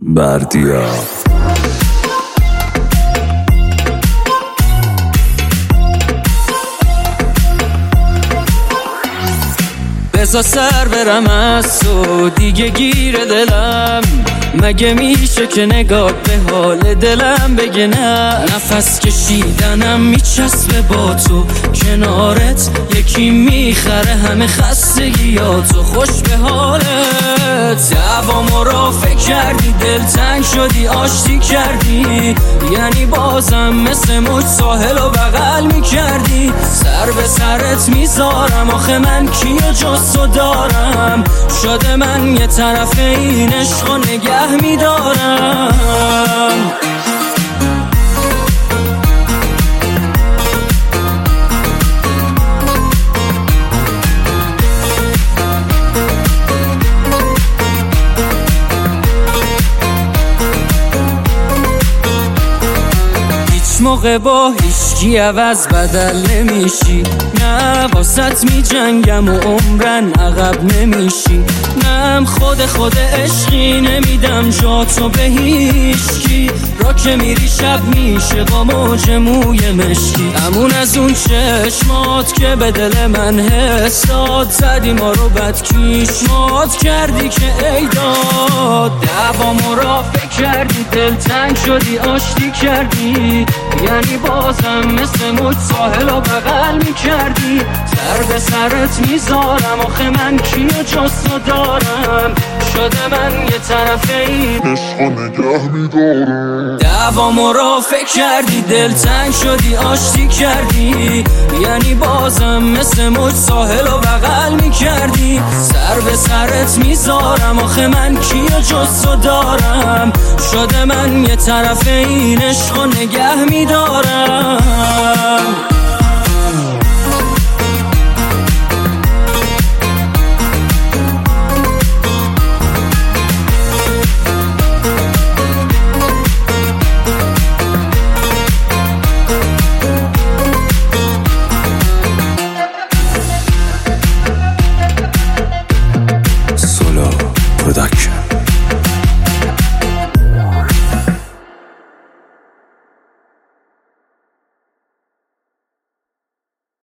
بردیا بزا سر برم از تو دیگه گیر دلم، مگه میشه که نگات به حال دلم بگه نه؟ نفس کشیدنم میچسبه با تو، کنارت یکی میخره همه خستگیاتو. خوش به حالت دوامو را فکر کردی، دلتنگ شدی آشتی کردی، یعنی بازم مثل موج ساحل و بغل میکردی. سر به سرت میذارم آخه من کیو جز تو دارم، شده من یه طرف این عشق و نگه میدارم. موقع با هیچکی عوض بدل نمیشی، نه واسط می جنگم و عمرن عقب نمیشی، نم خود عشقی نمیدم جاتو به هیچکی. را که میری شب میشه با موج موی مشکی، امون از اون چشمات که به دل من حس داد، زدی ما رو بدکیشمات کردی که ای داد. دوامو را فکر کردی، دلتنگ شدی آشتی کردی، یعنی بازم مثل موج ساحل و بغل میکردی. سر به سرت میذارم آخه من کیو جز تو دارم، شده من یه طرف این عشق و نگه میدارم. دوامو را فکر کردی، دلتنگ شدی آشتی کردی، یعنی بازم مثل موج ساحل و بغل میکردی. سر به سرت میذارم آخه من کیو جز تو دارم، شده من یه طرف این عشق و نگه میدارم.